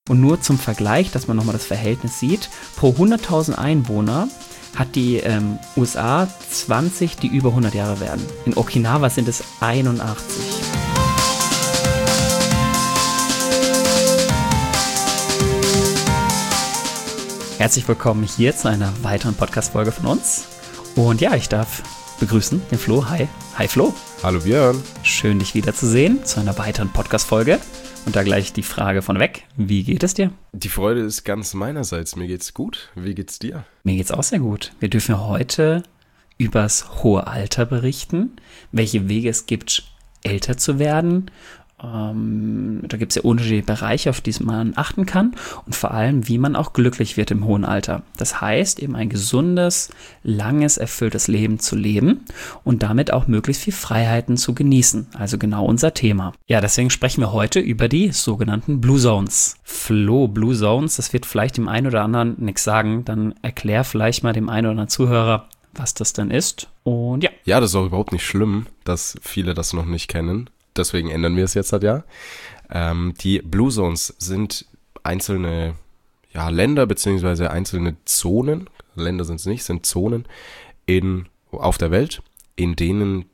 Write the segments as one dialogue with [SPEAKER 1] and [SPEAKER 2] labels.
[SPEAKER 1] Und nur zum Vergleich, dass man nochmal das Verhältnis sieht, pro 100.000 Einwohner hat die USA 20, die über 100 Jahre werden. In Okinawa sind es 81. Herzlich willkommen hier zu einer weiteren Podcast-Folge von uns. Und ja, ich darf begrüßen den Flo. Hi. Hi Flo.
[SPEAKER 2] Hallo Björn.
[SPEAKER 1] Schön, dich wiederzusehen zu einer weiteren Podcast-Folge. Und da gleich die Frage von weg. Wie geht es dir?
[SPEAKER 2] Die Freude ist ganz meinerseits. Mir geht's gut. Wie geht's dir?
[SPEAKER 1] Mir geht's auch sehr gut. Wir dürfen heute übers hohe Alter berichten, welche Wege es gibt, älter zu werden. Da gibt es ja unterschiedliche Bereiche, auf die man achten kann und vor allem, wie man auch glücklich wird im hohen Alter. Das heißt, eben ein gesundes, langes, erfülltes Leben zu leben und damit auch möglichst viel Freiheiten zu genießen. Also genau unser Thema. Ja, deswegen sprechen wir heute über die sogenannten Blue Zones. Flo, Blue Zones, das wird vielleicht dem einen oder anderen nichts sagen. Dann erklär vielleicht mal dem einen oder anderen Zuhörer, was das denn ist. Und ja.
[SPEAKER 2] Ja, das ist auch überhaupt nicht schlimm, dass viele das noch nicht kennen. Deswegen ändern wir es jetzt halt ja. Die Blue Zones sind einzelne Länder bzw. einzelne Zonen, Länder sind es nicht, sind Zonen auf der Welt, in denen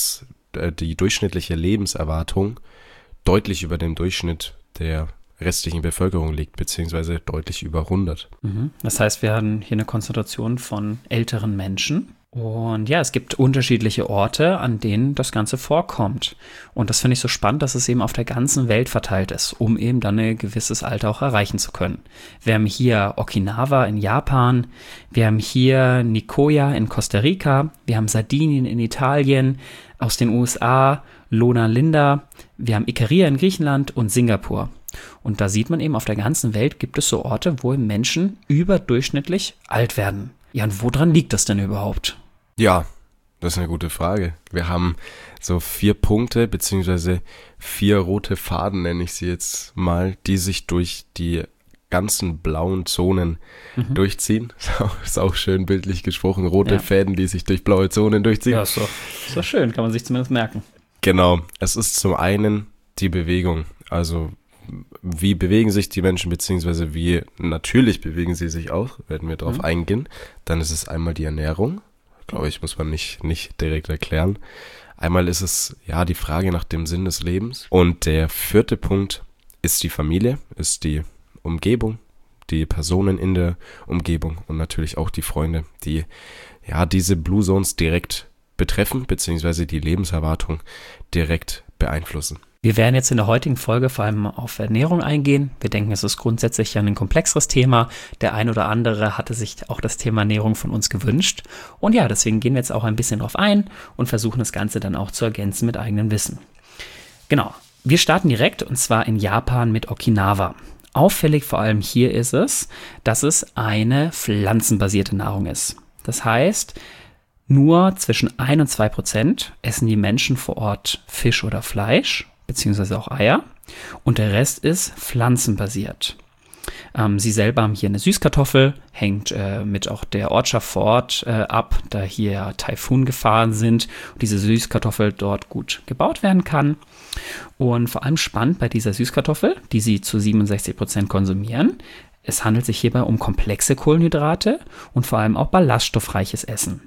[SPEAKER 2] die durchschnittliche Lebenserwartung deutlich über dem Durchschnitt der restlichen Bevölkerung liegt, beziehungsweise deutlich über 100.
[SPEAKER 1] Das heißt, wir haben hier eine Konzentration von älteren Menschen. Und ja, es gibt unterschiedliche Orte, an denen das Ganze vorkommt. Und das finde ich so spannend, dass es eben auf der ganzen Welt verteilt ist, um eben dann ein gewisses Alter auch erreichen zu können. Wir haben hier Okinawa in Japan, wir haben hier Nicoya in Costa Rica, wir haben Sardinien in Italien, aus den USA, Loma Linda, wir haben Ikaria in Griechenland und Singapur. Und da sieht man eben, auf der ganzen Welt gibt es so Orte, wo Menschen überdurchschnittlich alt werden. Ja, und woran liegt das denn überhaupt?
[SPEAKER 2] Ja, das ist eine gute Frage. Wir haben so 4 Punkte, beziehungsweise 4 rote Faden, nenne ich sie jetzt mal, die sich durch die ganzen blauen Zonen durchziehen. Ist auch schön bildlich gesprochen. Rote Fäden, die sich durch blaue Zonen durchziehen.
[SPEAKER 1] Ja, ist doch schön, kann man sich zumindest merken.
[SPEAKER 2] Genau, es ist zum einen die Bewegung. Also wie bewegen sich die Menschen, beziehungsweise wie natürlich bewegen sie sich auch, werden wir darauf eingehen. Dann ist es einmal die Ernährung. Glaube ich, muss man nicht direkt erklären. Einmal ist es die Frage nach dem Sinn des Lebens. Und der 4. Punkt ist die Familie, ist die Umgebung, die Personen in der Umgebung und natürlich auch die Freunde, die diese Blue Zones direkt betreffen, beziehungsweise die Lebenserwartung direkt beeinflussen.
[SPEAKER 1] Wir werden jetzt in der heutigen Folge vor allem auf Ernährung eingehen. Wir denken, es ist grundsätzlich ja ein komplexeres Thema. Der ein oder andere hatte sich auch das Thema Ernährung von uns gewünscht. Und ja, deswegen gehen wir jetzt auch ein bisschen drauf ein und versuchen das Ganze dann auch zu ergänzen mit eigenem Wissen. Genau, wir starten direkt und zwar in Japan mit Okinawa. Auffällig vor allem hier ist es, dass es eine pflanzenbasierte Nahrung ist. Das heißt, nur zwischen 1 und 2% essen die Menschen vor Ort Fisch oder Fleisch, beziehungsweise auch Eier. Und der Rest ist pflanzenbasiert. Sie selber haben hier eine Süßkartoffel, hängt mit auch der Ortschaft vor Ort ab, da hier Taifun-Gefahren sind und diese Süßkartoffel dort gut gebaut werden kann. Und vor allem spannend bei dieser Süßkartoffel, die sie zu 67% konsumieren, es handelt sich hierbei um komplexe Kohlenhydrate und vor allem auch ballaststoffreiches Essen.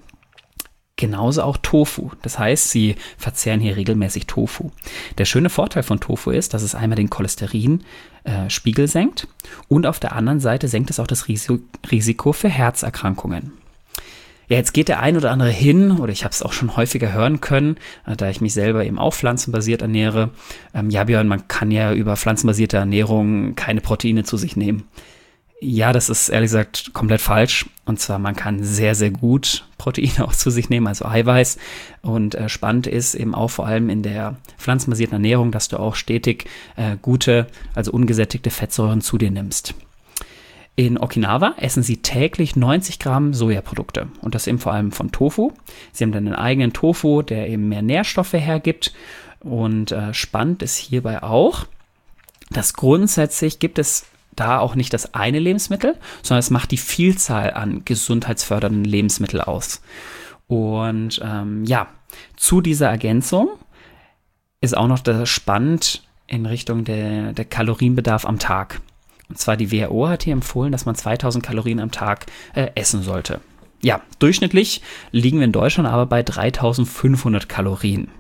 [SPEAKER 1] Genauso auch Tofu. Das heißt, sie verzehren hier regelmäßig Tofu. Der schöne Vorteil von Tofu ist, dass es einmal den Cholesterinspiegel senkt und auf der anderen Seite senkt es auch das Risiko für Herzerkrankungen. Ja, jetzt geht der ein oder andere hin, oder ich habe es auch schon häufiger hören können, da ich mich selber eben auch pflanzenbasiert ernähre. Björn, man kann ja über pflanzenbasierte Ernährung keine Proteine zu sich nehmen. Ja, das ist ehrlich gesagt komplett falsch. Und zwar, man kann sehr, sehr gut Proteine auch zu sich nehmen, also Eiweiß. Und spannend ist eben auch vor allem in der pflanzenbasierten Ernährung, dass du auch stetig gute, also ungesättigte Fettsäuren zu dir nimmst. In Okinawa essen sie täglich 90 Gramm Sojaprodukte und das eben vor allem von Tofu. Sie haben dann einen eigenen Tofu, der eben mehr Nährstoffe hergibt. Und spannend ist hierbei auch, dass grundsätzlich gibt es da auch nicht das eine Lebensmittel, sondern es macht die Vielzahl an gesundheitsfördernden Lebensmitteln aus. Und zu dieser Ergänzung ist auch noch das spannend in Richtung der Kalorienbedarf am Tag. Und zwar die WHO hat hier empfohlen, dass man 2000 Kalorien am Tag essen sollte. Ja, durchschnittlich liegen wir in Deutschland aber bei 3500 Kalorien.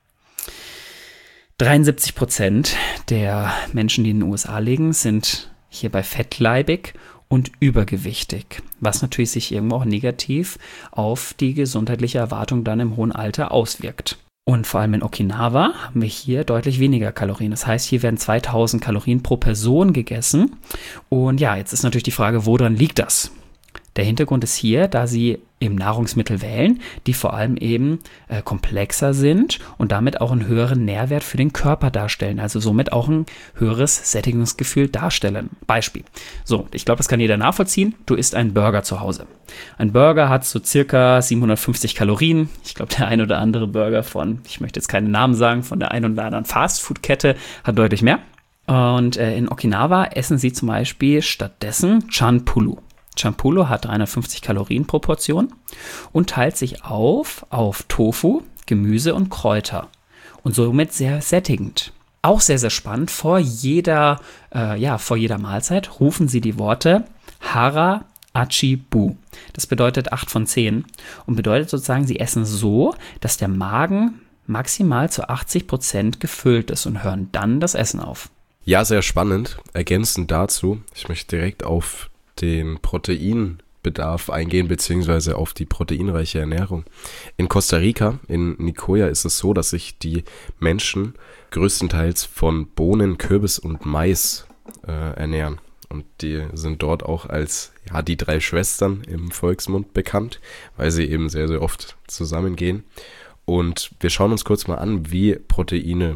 [SPEAKER 1] 73% der Menschen, die in den USA leben, sind hierbei fettleibig und übergewichtig, was natürlich sich irgendwo auch negativ auf die gesundheitliche Erwartung dann im hohen Alter auswirkt. Und vor allem in Okinawa haben wir hier deutlich weniger Kalorien. Das heißt, hier werden 2000 Kalorien pro Person gegessen. Und ja, jetzt ist natürlich die Frage, woran liegt das? Der Hintergrund ist hier, da sie eben Nahrungsmittel wählen, die vor allem eben komplexer sind und damit auch einen höheren Nährwert für den Körper darstellen, also somit auch ein höheres Sättigungsgefühl darstellen. Beispiel. So, ich glaube, das kann jeder nachvollziehen. Du isst einen Burger zu Hause. Ein Burger hat so circa 750 Kalorien. Ich glaube, der ein oder andere Burger ich möchte jetzt keine Namen sagen, von der ein oder anderen Fastfood-Kette hat deutlich mehr. Und in Okinawa essen sie zum Beispiel stattdessen Chanpulu. Chanpulu hat 350 Kalorien pro Portion und teilt sich auf Tofu, Gemüse und Kräuter und somit sehr sättigend. Auch sehr, sehr spannend, vor jeder Mahlzeit rufen sie die Worte Hara Achi Bu. Das bedeutet 8 von 10 und bedeutet sozusagen, sie essen so, dass der Magen maximal zu 80% gefüllt ist und hören dann das Essen auf.
[SPEAKER 2] Ja, sehr spannend. Ergänzend dazu, ich möchte direkt auf den Proteinbedarf eingehen, beziehungsweise auf die proteinreiche Ernährung. In Costa Rica, in Nicoya, ist es so, dass sich die Menschen größtenteils von Bohnen, Kürbis und Mais ernähren. Und die sind dort auch als die 3 Schwestern im Volksmund bekannt, weil sie eben sehr, sehr oft zusammengehen. Und wir schauen uns kurz mal an, wie Proteine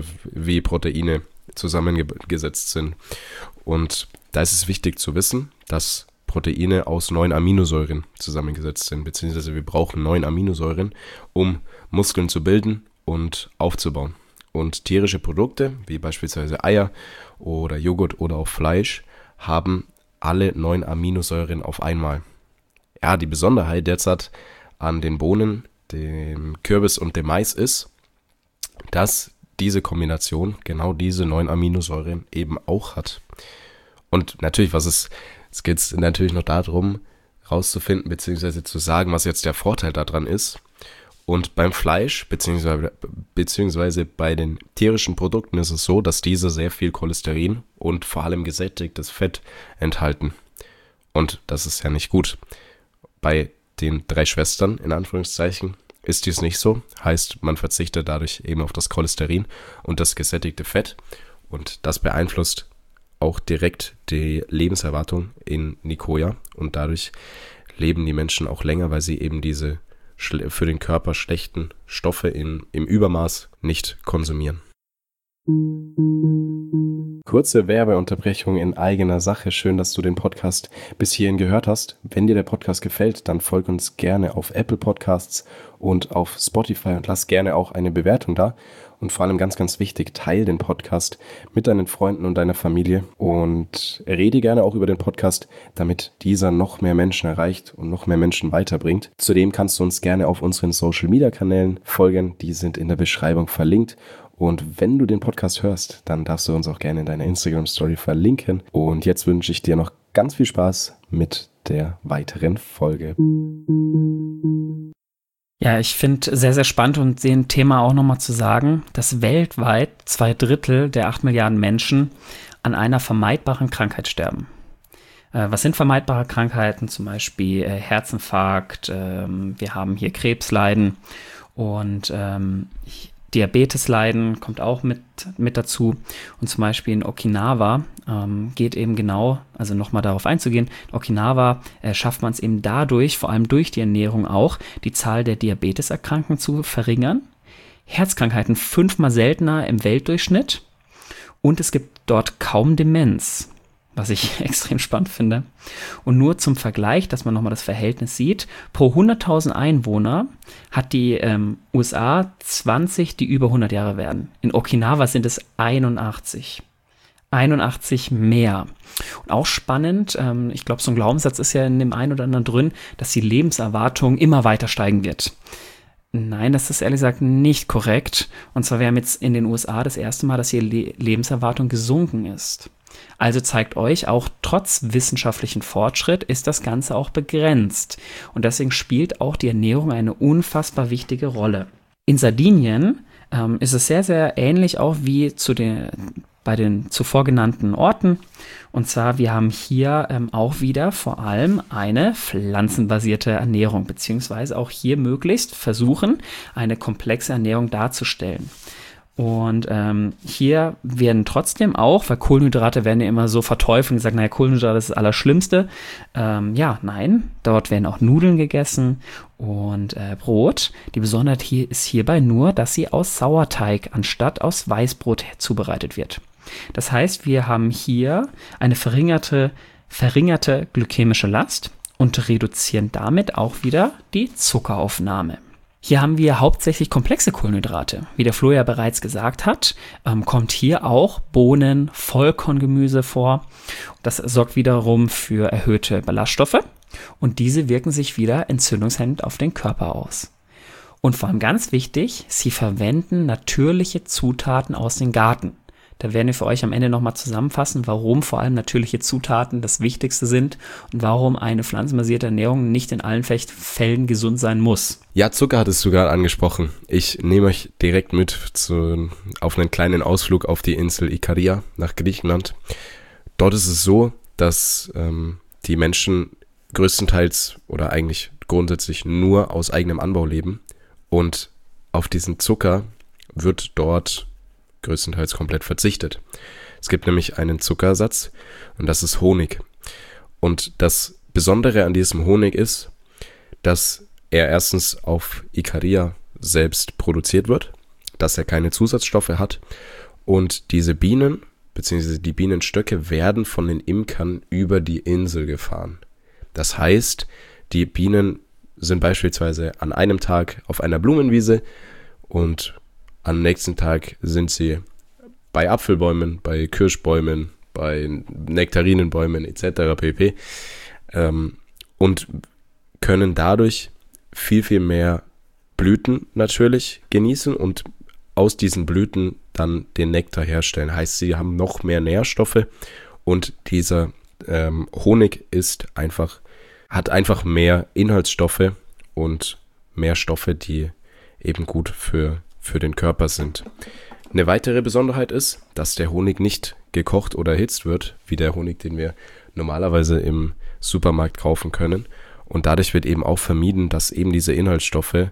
[SPEAKER 2] zusammengesetzt sind. Und da ist es wichtig zu wissen, dass Proteine aus 9 Aminosäuren zusammengesetzt sind, beziehungsweise wir brauchen 9 Aminosäuren, um Muskeln zu bilden und aufzubauen. Und tierische Produkte, wie beispielsweise Eier oder Joghurt oder auch Fleisch, haben alle 9 Aminosäuren auf einmal. Ja, die Besonderheit derzeit an den Bohnen, dem Kürbis und dem Mais ist, dass diese Kombination genau diese 9 Aminosäuren eben auch hat. Und natürlich, es geht natürlich noch darum, rauszufinden, beziehungsweise zu sagen, was jetzt der Vorteil daran ist. Und beim Fleisch, beziehungsweise bei den tierischen Produkten ist es so, dass diese sehr viel Cholesterin und vor allem gesättigtes Fett enthalten. Und das ist ja nicht gut. Bei den 3 Schwestern, in Anführungszeichen, ist dies nicht so. Heißt, man verzichtet dadurch eben auf das Cholesterin und das gesättigte Fett. Und das beeinflusst auch direkt die Lebenserwartung in Nicoya. Und dadurch leben die Menschen auch länger, weil sie eben diese für den Körper schlechten Stoffe im Übermaß nicht konsumieren. Kurze Werbeunterbrechung in eigener Sache. Schön, dass du den Podcast bis hierhin gehört hast. Wenn dir der Podcast gefällt, dann folg uns gerne auf Apple Podcasts und auf Spotify und lass gerne auch eine Bewertung da. Und vor allem ganz, ganz wichtig, teile den Podcast mit deinen Freunden und deiner Familie und rede gerne auch über den Podcast, damit dieser noch mehr Menschen erreicht und noch mehr Menschen weiterbringt. Zudem kannst du uns gerne auf unseren Social-Media-Kanälen folgen. Die sind in der Beschreibung verlinkt. Und wenn du den Podcast hörst, dann darfst du uns auch gerne in deiner Instagram-Story verlinken. Und jetzt wünsche ich dir noch ganz viel Spaß mit der weiteren Folge.
[SPEAKER 1] Ja, ich finde sehr, sehr spannend und dem Thema auch nochmal zu sagen, dass weltweit 2/3 der 8 Milliarden Menschen an einer vermeidbaren Krankheit sterben. Was sind vermeidbare Krankheiten? Zum Beispiel Herzinfarkt, wir haben hier Krebsleiden und Diabetesleiden kommt auch mit dazu. Und zum Beispiel in Okinawa geht eben genau, also nochmal darauf einzugehen, in Okinawa schafft man es eben dadurch, vor allem durch die Ernährung auch, die Zahl der Diabeteserkrankten zu verringern. Herzkrankheiten 5-mal seltener im Weltdurchschnitt. Und es gibt dort kaum Demenz, was ich extrem spannend finde. Und nur zum Vergleich, dass man nochmal das Verhältnis sieht, pro 100.000 Einwohner hat die USA 20, die über 100 Jahre werden. In Okinawa sind es 81. 81 mehr. Und auch spannend, ich glaube, so ein Glaubenssatz ist ja in dem einen oder anderen drin, dass die Lebenserwartung immer weiter steigen wird. Nein, das ist ehrlich gesagt nicht korrekt. Und zwar, wir haben jetzt in den USA das erste Mal, dass hier Lebenserwartung gesunken ist. Also zeigt euch, auch trotz wissenschaftlichen Fortschritt ist das Ganze auch begrenzt. Und deswegen spielt auch die Ernährung eine unfassbar wichtige Rolle. In Sardinien ist es sehr, sehr ähnlich auch wie bei den zuvor genannten Orten. Und zwar, wir haben hier auch wieder vor allem eine pflanzenbasierte Ernährung, beziehungsweise auch hier möglichst versuchen, eine komplexe Ernährung darzustellen. Und hier werden trotzdem auch, weil Kohlenhydrate werden ja immer so verteufelt und gesagt, naja, Kohlenhydrate ist das Allerschlimmste. Nein, dort werden auch Nudeln gegessen und Brot. Die Besonderheit hier ist hierbei nur, dass sie aus Sauerteig anstatt aus Weißbrot zubereitet wird. Das heißt, wir haben hier eine verringerte glykämische Last und reduzieren damit auch wieder die Zuckeraufnahme. Hier haben wir hauptsächlich komplexe Kohlenhydrate. Wie der Flo ja bereits gesagt hat, kommt hier auch Bohnen, Vollkorngemüse vor. Das sorgt wiederum für erhöhte Ballaststoffe und diese wirken sich wieder entzündungshemmend auf den Körper aus. Und vor allem ganz wichtig, sie verwenden natürliche Zutaten aus dem Garten. Da werden wir für euch am Ende nochmal zusammenfassen, warum vor allem natürliche Zutaten das Wichtigste sind und warum eine pflanzenbasierte Ernährung nicht in allen Fällen gesund sein muss.
[SPEAKER 2] Ja, Zucker hattest du gerade angesprochen. Ich nehme euch direkt mit auf einen kleinen Ausflug auf die Insel Ikaria nach Griechenland. Dort ist es so, dass die Menschen größtenteils oder eigentlich grundsätzlich nur aus eigenem Anbau leben und auf diesen Zucker wird dort größtenteils komplett verzichtet. Es gibt nämlich einen Zuckersatz und das ist Honig. Und das Besondere an diesem Honig ist, dass er erstens auf Ikaria selbst produziert wird, dass er keine Zusatzstoffe hat und diese Bienen bzw. die Bienenstöcke werden von den Imkern über die Insel gefahren. Das heißt, die Bienen sind beispielsweise an einem Tag auf einer Blumenwiese und am nächsten Tag sind sie bei Apfelbäumen, bei Kirschbäumen, bei Nektarinenbäumen etc. pp. Und können dadurch viel, viel mehr Blüten natürlich genießen und aus diesen Blüten dann den Nektar herstellen. Heißt, sie haben noch mehr Nährstoffe und dieser Honig hat einfach mehr Inhaltsstoffe und mehr Stoffe, die eben gut für den Körper sind. Eine weitere Besonderheit ist, dass der Honig nicht gekocht oder erhitzt wird, wie der Honig, den wir normalerweise im Supermarkt kaufen können. Und dadurch wird eben auch vermieden, dass eben diese Inhaltsstoffe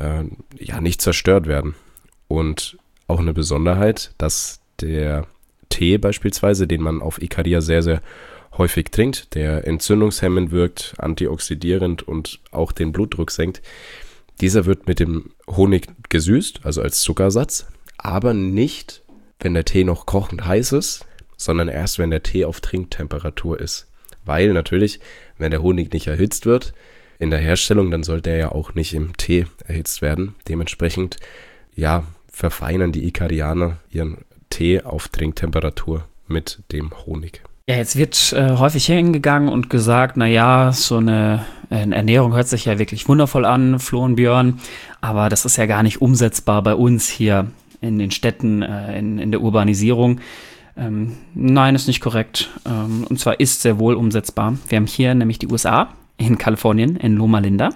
[SPEAKER 2] nicht zerstört werden. Und auch eine Besonderheit, dass der Tee beispielsweise, den man auf Ikaria sehr, sehr häufig trinkt, der entzündungshemmend wirkt, antioxidierend und auch den Blutdruck senkt, dieser wird mit dem Honig gesüßt, also als Zuckersatz, aber nicht, wenn der Tee noch kochend heiß ist, sondern erst, wenn der Tee auf Trinktemperatur ist. Weil natürlich, wenn der Honig nicht erhitzt wird in der Herstellung, dann sollte er ja auch nicht im Tee erhitzt werden. Dementsprechend, verfeinern die Ikarianer ihren Tee auf Trinktemperatur mit dem Honig.
[SPEAKER 1] Ja, jetzt wird häufig hingegangen und gesagt, naja, so eine Ernährung hört sich ja wirklich wundervoll an, Flo und Björn, aber das ist ja gar nicht umsetzbar bei uns hier in den Städten, in der Urbanisierung. Nein, ist nicht korrekt. Und zwar ist sehr wohl umsetzbar. Wir haben hier nämlich die USA, in Kalifornien, in Loma Linda.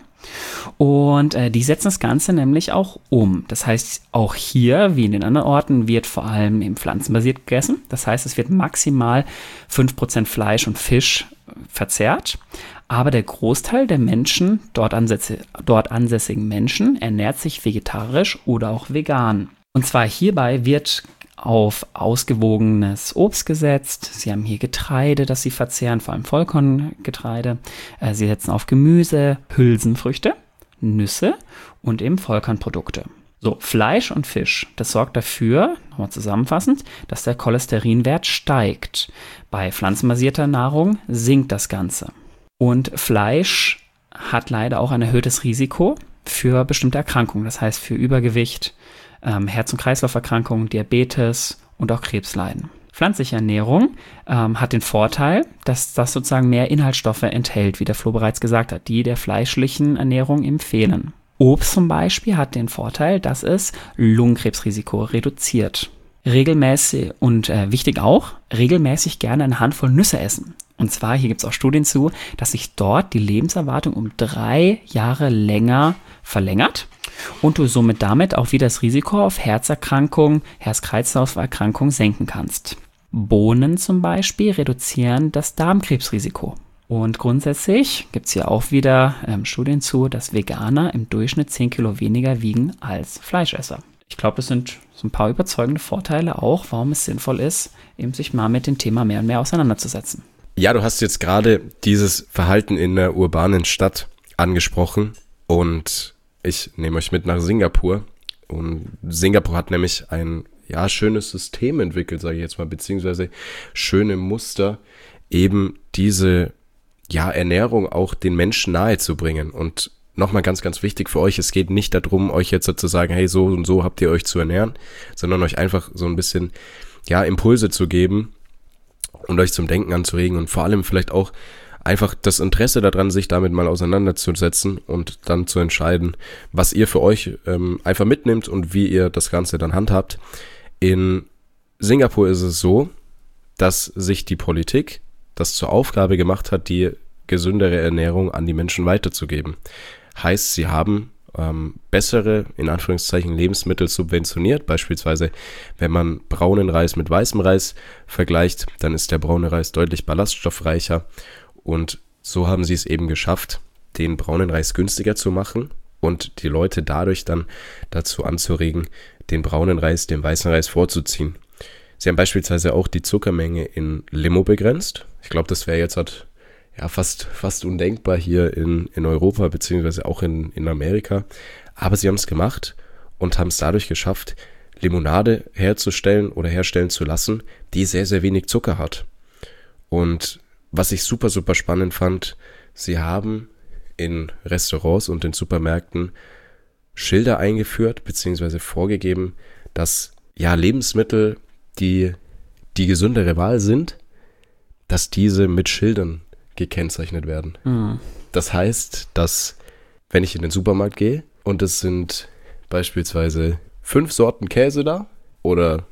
[SPEAKER 1] Und die setzen das Ganze nämlich auch um. Das heißt, auch hier, wie in den anderen Orten, wird vor allem eben pflanzenbasiert gegessen. Das heißt, es wird maximal 5% Fleisch und Fisch verzehrt. Aber der Großteil der Menschen, dort ansässigen Menschen, ernährt sich vegetarisch oder auch vegan. Und zwar hierbei wird auf ausgewogenes Obst gesetzt. Sie haben hier Getreide, das sie verzehren, vor allem Vollkorngetreide. Sie setzen auf Gemüse, Hülsenfrüchte, Nüsse und eben Vollkornprodukte. So, Fleisch und Fisch, das sorgt dafür, nochmal zusammenfassend, dass der Cholesterinwert steigt. Bei pflanzenbasierter Nahrung sinkt das Ganze. Und Fleisch hat leider auch ein erhöhtes Risiko für bestimmte Erkrankungen, das heißt für Übergewicht, Herz- und Kreislauferkrankungen, Diabetes und auch Krebsleiden. Pflanzliche Ernährung hat den Vorteil, dass das sozusagen mehr Inhaltsstoffe enthält, wie der Flo bereits gesagt hat, die der fleischlichen Ernährung empfehlen. Obst zum Beispiel hat den Vorteil, dass es Lungenkrebsrisiko reduziert. regelmäßig und wichtig auch, regelmäßig gerne eine Handvoll Nüsse essen. Und zwar, hier gibt es auch Studien zu, dass sich dort die Lebenserwartung um 3 Jahre länger verlängert und du somit damit auch wieder das Risiko auf Herzerkrankungen, Herz-Kreislauf-Erkrankungen senken kannst. Bohnen zum Beispiel reduzieren das Darmkrebsrisiko. Und grundsätzlich gibt es hier auch wieder Studien zu, dass Veganer im Durchschnitt 10 Kilo weniger wiegen als Fleischesser. Ich glaube, das sind so ein paar überzeugende Vorteile auch, warum es sinnvoll ist, eben sich mal mit dem Thema mehr und mehr auseinanderzusetzen.
[SPEAKER 2] Ja, du hast jetzt gerade dieses Verhalten in der urbanen Stadt angesprochen und ich nehme euch mit nach Singapur. Und Singapur hat nämlich ein schönes System entwickelt, sage ich jetzt mal, beziehungsweise schöne Muster, eben diese Ernährung auch den Menschen nahe zu bringen. Und nochmal ganz, ganz wichtig für euch, es geht nicht darum, euch jetzt zu sagen, hey, so und so habt ihr euch zu ernähren, sondern euch einfach so ein bisschen Impulse zu geben und euch zum Denken anzuregen und vor allem vielleicht auch einfach das Interesse daran, sich damit mal auseinanderzusetzen und dann zu entscheiden, was ihr für euch einfach mitnimmt und wie ihr das Ganze dann handhabt. In Singapur ist es so, dass sich die Politik das zur Aufgabe gemacht hat, die gesündere Ernährung an die Menschen weiterzugeben. Heißt, sie haben bessere, in Anführungszeichen, Lebensmittel subventioniert. Beispielsweise, wenn man braunen Reis mit weißem Reis vergleicht, dann ist der braune Reis deutlich ballaststoffreicher. Und so haben sie es eben geschafft, den braunen Reis günstiger zu machen und die Leute dadurch dann dazu anzuregen, den braunen Reis dem weißen Reis vorzuziehen. Sie haben beispielsweise auch die Zuckermenge in Limo begrenzt. Ich glaube, das wäre jetzt fast undenkbar hier in Europa, beziehungsweise auch in Amerika. Aber sie haben es gemacht und haben es dadurch geschafft, Limonade herzustellen oder herstellen zu lassen, die sehr, sehr wenig Zucker hat. Und was ich super, super spannend fand, sie haben in Restaurants und in Supermärkten Schilder eingeführt, beziehungsweise vorgegeben, dass Lebensmittel, die gesündere Wahl sind, dass diese mit Schildern gekennzeinet werden. Mhm. Das heißt, dass wenn ich in den Supermarkt gehe und es sind beispielsweise 5 Sorten Käse da oder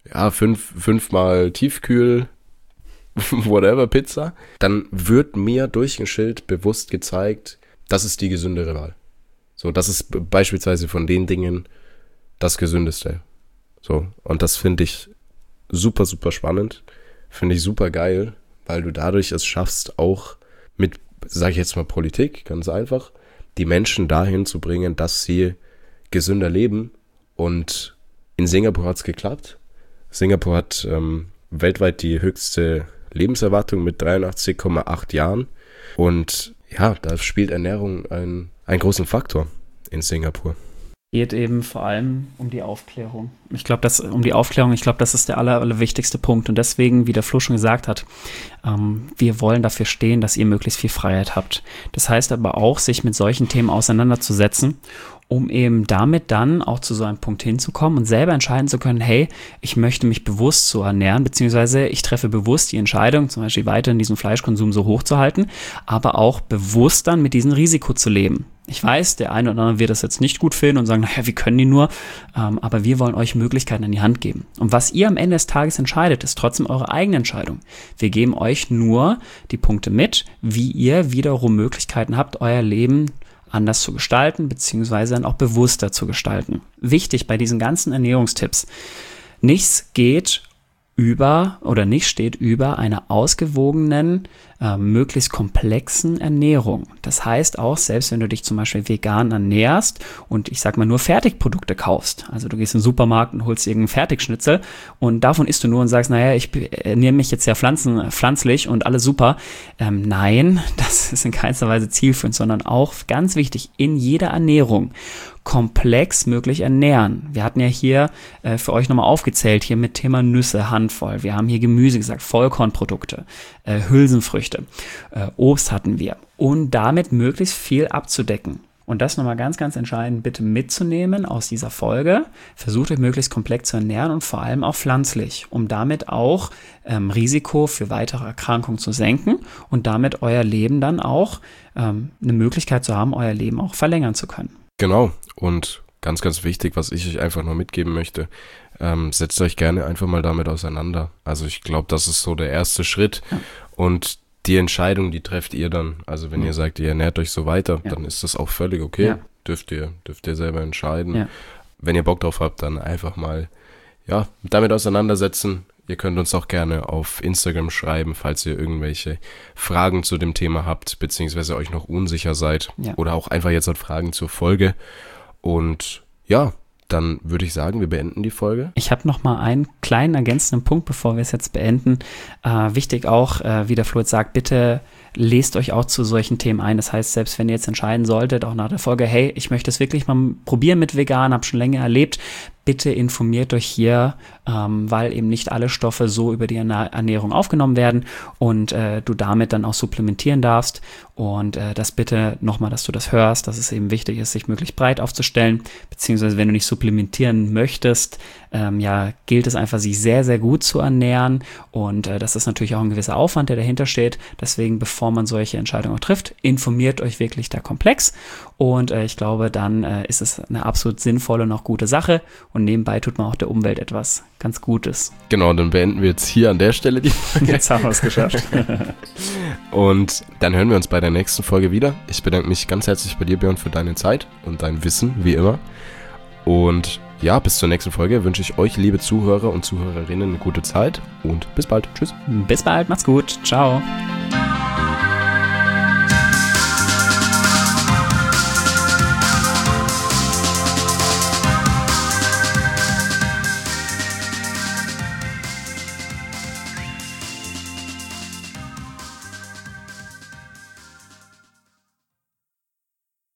[SPEAKER 2] 5-mal Tiefkühl, whatever, Pizza, dann wird mir durch ein Schild bewusst gezeigt, das ist die gesündere Wahl. So, das ist beispielsweise von den Dingen das Gesündeste. So, und das finde ich super, super spannend, finde ich super geil, weil du dadurch es schaffst, auch mit, sage ich jetzt mal, Politik, ganz einfach, die Menschen dahin zu bringen, dass sie gesünder leben. Und in Singapur hat es geklappt. Singapur hat weltweit die höchste Lebenserwartung mit 83,8 Jahren. Und da spielt Ernährung einen großen Faktor in Singapur.
[SPEAKER 1] Geht eben vor allem um die Aufklärung. Ich glaube, das ist der allerwichtigste Punkt. Und deswegen, wie der Flo schon gesagt hat, wir wollen dafür stehen, dass ihr möglichst viel Freiheit habt. Das heißt aber auch, sich mit solchen Themen auseinanderzusetzen, um eben damit dann auch zu so einem Punkt hinzukommen und selber entscheiden zu können, hey, ich möchte mich bewusst so ernähren, beziehungsweise ich treffe bewusst die Entscheidung, zum Beispiel weiterhin diesen Fleischkonsum so hoch zu halten, aber auch bewusst dann mit diesem Risiko zu leben. Ich weiß, der eine oder andere wird das jetzt nicht gut finden und sagen, naja, wie können die nur? Aber wir wollen euch Möglichkeiten in die Hand geben. Und was ihr am Ende des Tages entscheidet, ist trotzdem eure eigene Entscheidung. Wir geben euch nur die Punkte mit, wie ihr wiederum Möglichkeiten habt, euer Leben anders zu gestalten, beziehungsweise dann auch bewusster zu gestalten. Wichtig bei diesen ganzen Ernährungstipps, nichts steht über einer ausgewogenen, möglichst komplexen Ernährung. Das heißt auch, selbst wenn du dich zum Beispiel vegan ernährst und ich sag mal nur Fertigprodukte kaufst, also du gehst in den Supermarkt und holst irgendeinen Fertigschnitzel und davon isst du nur und sagst, naja, ich ernähre mich jetzt ja pflanzlich und alles super. Nein, das ist in keinster Weise zielführend, sondern auch ganz wichtig, in jeder Ernährung komplex möglich ernähren. Wir hatten ja hier für euch nochmal aufgezählt, hier mit Thema Nüsse, Handvoll. Wir haben hier Gemüse gesagt, Vollkornprodukte, Hülsenfrüchte, Obst hatten wir. Und damit möglichst viel abzudecken. Und das nochmal ganz, ganz entscheidend bitte mitzunehmen aus dieser Folge. Versucht euch möglichst komplex zu ernähren und vor allem auch pflanzlich, um damit auch Risiko für weitere Erkrankungen zu senken und damit euer Leben dann auch eine Möglichkeit zu haben, euer Leben auch verlängern zu können.
[SPEAKER 2] Genau, und ganz, ganz wichtig, was ich euch einfach nur mitgeben möchte. Setzt euch gerne einfach mal damit auseinander. Also ich glaube, das ist so der erste Schritt. Ja. Und die Entscheidung, die trefft ihr dann. Also wenn ihr sagt, ihr ernährt euch so weiter, dann ist das auch völlig okay. Ja. Dürft ihr selber entscheiden. Ja. Wenn ihr Bock drauf habt, dann einfach mal damit auseinandersetzen. Ihr könnt uns auch gerne auf Instagram schreiben, falls ihr irgendwelche Fragen zu dem Thema habt, beziehungsweise euch noch unsicher seid. Ja. Oder auch einfach jetzt noch Fragen zur Folge. Und ja, dann würde ich sagen, wir beenden die Folge.
[SPEAKER 1] Ich habe noch mal einen kleinen ergänzenden Punkt, bevor wir es jetzt beenden. Wichtig auch, wie der Flo jetzt sagt, bitte lest euch auch zu solchen Themen ein. Das heißt, selbst wenn ihr jetzt entscheiden solltet, auch nach der Folge, hey, ich möchte es wirklich mal probieren mit vegan, habe schon länger erlebt, bitte informiert euch hier, weil eben nicht alle Stoffe so über die Ernährung aufgenommen werden und du damit dann auch supplementieren darfst. Und das bitte nochmal, dass du das hörst, dass es eben wichtig ist, sich möglichst breit aufzustellen, beziehungsweise wenn du nicht supplementieren möchtest, gilt es einfach, sich sehr, sehr gut zu ernähren und das ist natürlich auch ein gewisser Aufwand, der dahinter steht. Deswegen, bevor man solche Entscheidungen auch trifft, informiert euch wirklich da komplex und ich glaube, dann ist es eine absolut sinnvolle und auch gute Sache und nebenbei tut man auch der Umwelt etwas ganz Gutes.
[SPEAKER 2] Genau, dann beenden wir jetzt hier an der Stelle die Folge.
[SPEAKER 1] Jetzt haben wir es geschafft.
[SPEAKER 2] Und dann hören wir uns bei der nächsten Folge wieder. Ich bedanke mich ganz herzlich bei dir, Björn, für deine Zeit und dein Wissen, wie immer. Und ja, bis zur nächsten Folge wünsche ich euch, liebe Zuhörer und Zuhörerinnen, eine gute Zeit und bis bald. Tschüss.
[SPEAKER 1] Bis bald, macht's gut. Ciao.